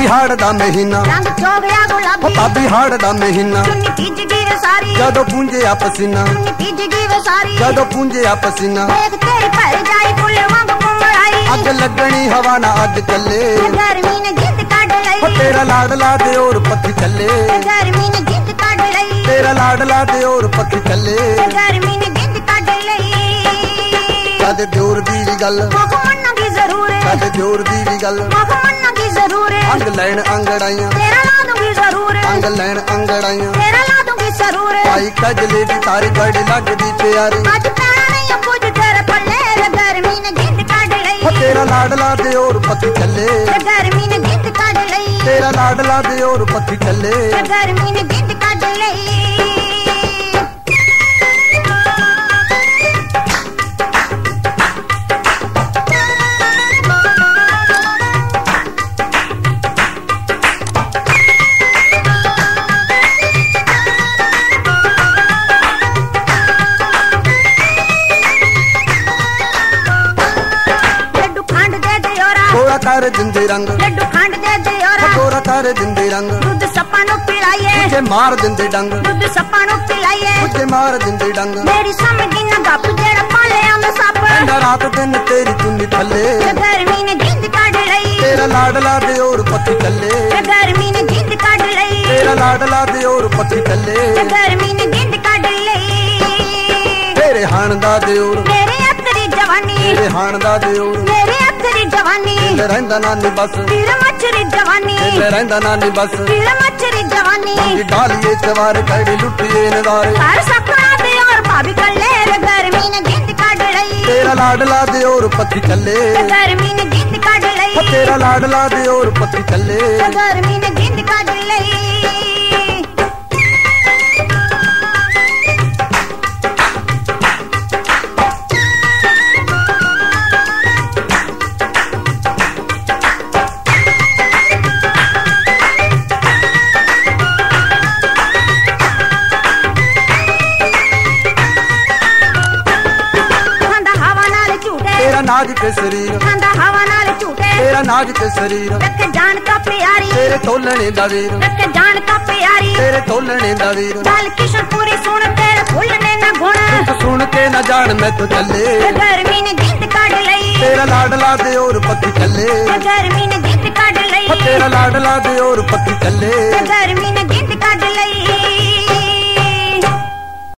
हाड़ दा महीना रंग चो गया गुलाबी भाभी हाड़ दा महीना चुन्नी भीज गई वे सारी जदों पूंजे आ पसीना चुन्नी भीज गई वे सारी जदों पूंजे आ पसीना देख तेरी भर जाई फुल वांग कुंगड़ाई अग लगनी हवा ना अग चले गर्मी ने जिंद काट लई तेरा लाडला दे और पत्थी चले गर्मी ने जिंद काट लई तेरा लाडला दे और पत्थी चले गर्मी ने जिंद काट लई कदे दियोर दी भी गल मोह मन्ना की जरूर है कदे दियोर दी भी गल मोह मन्ना की जरूर है अंग लैन अंगड़ाइयां तेरा ला दूंगी जरूर है अंग लैन अंगड़ाइयां तेरा ला दूंगी जरूर है भाई कजले दी तारी बड़ी लगदी प्यारी आज पैरा नहीं कुछ तेरे पल्ले गर्मी ने जिंद काट लई तेरा लाडला दे और पत्थी चले गर्मी ने जिंद काट लई तेरा लाडला दे और पत्थी चले गर्मी ने जिंद काट लई कर जिंदे रंग लड्डू खंड दे दे और गोरा कर जिंदे रंग दूध सप्पा नु पिलाइए तुझे मार दिंदे डंग दूध सप्पा नु पिलाइए तुझे मार दिंदे डंग मेरी समझी ना गप जेड़ा पाले आंदा सप रात दिन तेरी चुन्नी थले गर्मी ने जिंद काट लई तेरा लाडला दे और पत्थी चले गर्मी ने जिंद काट लई तेरा लाडला दे और पत्थी चले गर्मी ने जिंद काट लई तेरे हाण दा दे और मेरे अतरी जवानी तेरे हाण दा दे और मेरे अतरी जवानी रहंदा नानी बस तीर मछरी जवानी रहंदा नानी बस तीर मछरी जवानी डालिए चवार कड़ी लुटिए नदारे हर सपना दे और भाभी कल्ले गर्मी ने जिंद काट लई तेरा लाडला दे और पत्थी चले गर्मी ने जिंद काट लई तेरा लाडला दे और पत्थी चले गर्मी ने जिंद काट लई नाज के शरीर खांदा हवा नाल झूठे तेरा नाज के शरीर रख जान का प्यारी तेरे तोलने दा वीर रख जान का प्यारी तेरे तोलने दा वीर चल किशन पूरी सुन तेरे फुलने ना गुण तू सुन के न जान मैं तो चले गर्मी ने जिंद काट लई तेरा लाडला दे और पत्थी चले गर्मी ने जिंद काट लई तेरा लाडला दे और पत्थी चले गर्मी ने